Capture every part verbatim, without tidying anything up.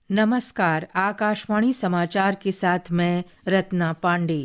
नमस्कार, आकाशवाणी समाचार के साथ मैं रत्ना पांडे।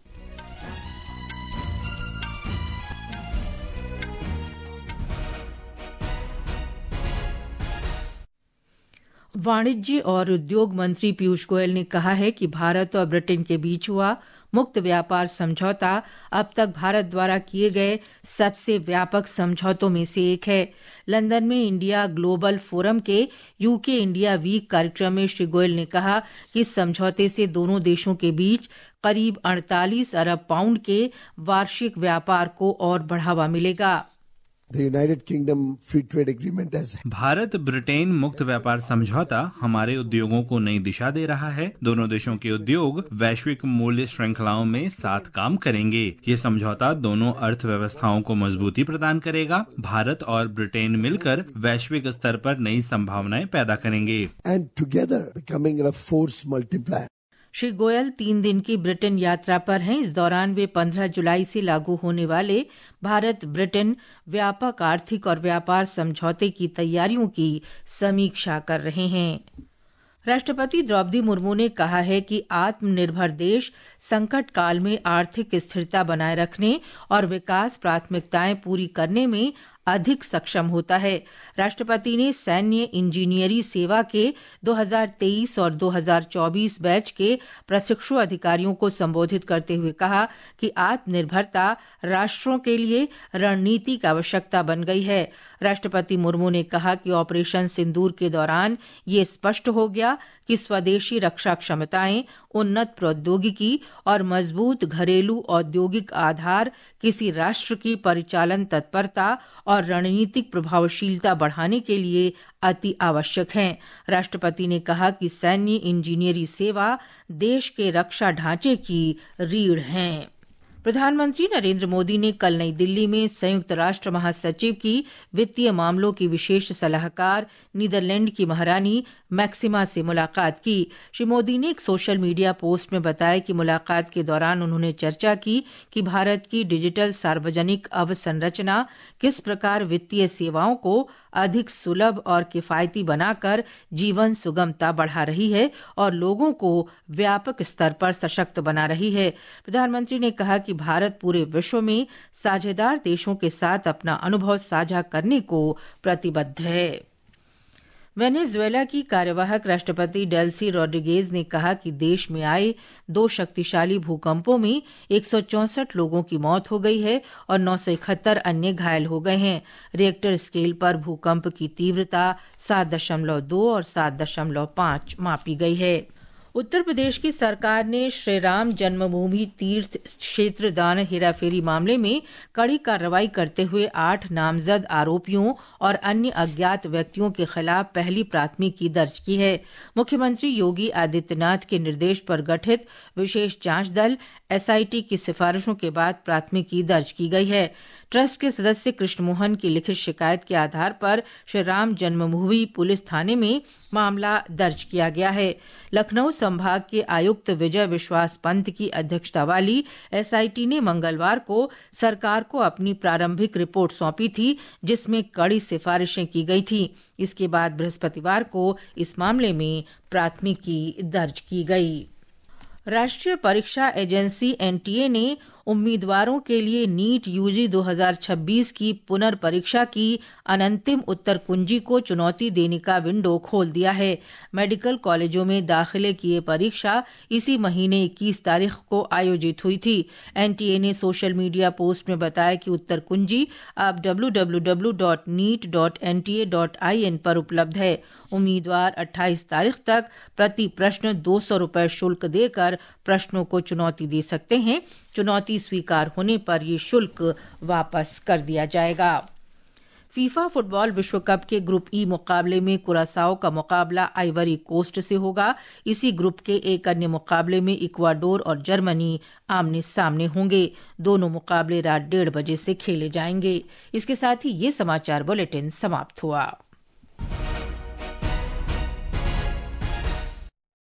वाणिज्य और उद्योग मंत्री पीयूष गोयल ने कहा है कि भारत और ब्रिटेन के बीच हुआ मुक्त व्यापार समझौता अब तक भारत द्वारा किए गए सबसे व्यापक समझौतों में से एक है। लंदन में इंडिया ग्लोबल फोरम के यूके इंडिया वीक कार्यक्रम में श्री गोयल ने कहा कि इस समझौते से दोनों देशों के बीच करीब अड़तालीस अरब पाउंड के वार्षिक व्यापार को और बढ़ावा मिलेगा। The United Kingdom Free Trade Agreement has... Bharat Britain मुक्त व्यापार समझौता हमारे उद्योगों को नई दिशा दे रहा है। दोनों देशों के उद्योग वैश्विक मूल्य श्रृंखलाओं में साथ काम करेंगे। ये समझौता दोनों अर्थव्यवस्थाओं को मजबूती प्रदान करेगा। भारत और ब्रिटेन मिलकर वैश्विक स्तर पर नई संभावनाएं पैदा करेंगे। And together becoming a force multiplier. Shri Goyal तीन दिन की ब्रिटेन यात्रा पर हैं। इस दौरान वे पंद्रह जुलाई से लागू होने वाले भारत ब्रिटेन व्यापक आर्थिक और व्यापार समझौते की तैयारियों की समीक्षा कर रहे हैं। राष्ट्रपति द्रौपदी मुर्मू ने कहा है कि आत्मनिर्भर देश संकट काल में आर्थिक स्थिरता बनाए रखने और विकास प्राथमिकताएं पूरी करने में अधिक सक्षम होता है। राष्ट्रपति ने सैन्य इंजीनियरी सेवा के दो हज़ार तेईस और दो हज़ार चौबीस बैच के प्रशिक्षु अधिकारियों को संबोधित करते हुए कहा कि आत्मनिर्भरता राष्ट्रों के लिए रणनीति की आवश्यकता बन गई है। राष्ट्रपति मुर्मू ने कहा कि ऑपरेशन सिंदूर के दौरान ये स्पष्ट हो गया कि स्वदेशी रक्षा क्षमताएं, उन्नत प्रौद्योगिकी और मजबूत घरेलू औद्योगिक आधार किसी राष्ट्र की परिचालन तत्परता और रणनीतिक प्रभावशीलता बढ़ाने के लिए अति आवश्यक हैं। राष्ट्रपति ने कहा कि सैन्य इंजीनियरी सेवा देश के रक्षा ढांचे की रीढ़ है। प्रधानमंत्री नरेंद्र मोदी ने कल नई दिल्ली में संयुक्त राष्ट्र महासचिव की वित्तीय मामलों की विशेष सलाहकार नीदरलैंड की महारानी मैक्सिमा से मुलाकात की। श्री मोदी ने एक सोशल मीडिया पोस्ट में बताया कि मुलाकात के दौरान उन्होंने चर्चा की कि भारत की डिजिटल सार्वजनिक अवसंरचना किस प्रकार वित्तीय सेवाओं को अधिक सुलभ और किफायती बनाकर जीवन सुगमता बढ़ा रही है और लोगों को व्यापक स्तर पर सशक्त बना रही है। प्रधानमंत्री ने कहा कि भारत पूरे विश्व में साझेदार देशों के साथ अपना अनुभव साझा करने को प्रतिबद्ध है। वेनेजुएला की कार्यवाहक राष्ट्रपति डेल्सी रोड्रिगेज ने कहा कि देश में आए दो शक्तिशाली भूकंपों में एक सौ चौसठ लोगों की मौत हो गई है और नौ सौ इकहत्तर अन्य घायल हो गए हैं। रिएक्टर स्केल पर भूकंप की तीव्रता सात दशमलव दो और सात दशमलव पाँच मापी गई है। उत्तर प्रदेश की सरकार ने श्री राम जन्मभूमि तीर्थ क्षेत्र दान हेराफेरी मामले में कड़ी कार्रवाई करते हुए आठ नामजद आरोपियों और अन्य अज्ञात व्यक्तियों के खिलाफ पहली प्राथमिकी दर्ज की है। मुख्यमंत्री योगी आदित्यनाथ के निर्देश पर गठित विशेष जांच दल एसआईटी की सिफारिशों के बाद प्राथमिकी दर्ज की गई है। ट्रस्ट के सदस्य कृष्ण मोहन की लिखित शिकायत के आधार पर श्री राम जन्मभूमि पुलिस थाने में मामला दर्ज किया गया है। लखनऊ संभाग के आयुक्त विजय विश्वास पंत की अध्यक्षता वाली एसआईटी ने मंगलवार को सरकार को अपनी प्रारंभिक रिपोर्ट सौंपी थी, जिसमें कड़ी सिफारिशें की गई थी। इसके बाद बृहस्पतिवार को इस मामले में प्राथमिकी दर्ज की गई। राष्ट्रीय परीक्षा एजेंसी एनटीए ने उम्मीदवारों के लिए नीट यूजी दो हज़ार छब्बीस की पुनर्परीक्षा की अनंतिम उत्तर कुंजी को चुनौती देने का विंडो खोल दिया है। मेडिकल कॉलेजों में दाखिले की ये परीक्षा इसी महीने इक्कीस तारीख को आयोजित हुई थी। एनटीए ने सोशल मीडिया पोस्ट में बताया कि उत्तर कुंजी अब W W W dot NEET dot N T A dot I N पर उपलब्ध है। उम्मीदवार अट्ठाईस तारीख तक प्रति प्रश्न दो सौ रुपये शुल्क देकर प्रश्नों को चुनौती दे सकते हैं। चुनौती स्वीकार होने पर ये शुल्क वापस कर दिया जाएगा। फीफा फुटबॉल विश्व कप के ग्रुप ई मुकाबले में कुरासाओ का मुकाबला आइवरी कोस्ट से होगा। इसी ग्रुप के एक अन्य मुकाबले में इक्वाडोर और जर्मनी आमने सामने होंगे। दोनों मुकाबले रात डेढ़ बजे से खेले जाएंगे। इसके साथ ही ये समाचार बुलेटिन समाप्त हुआ।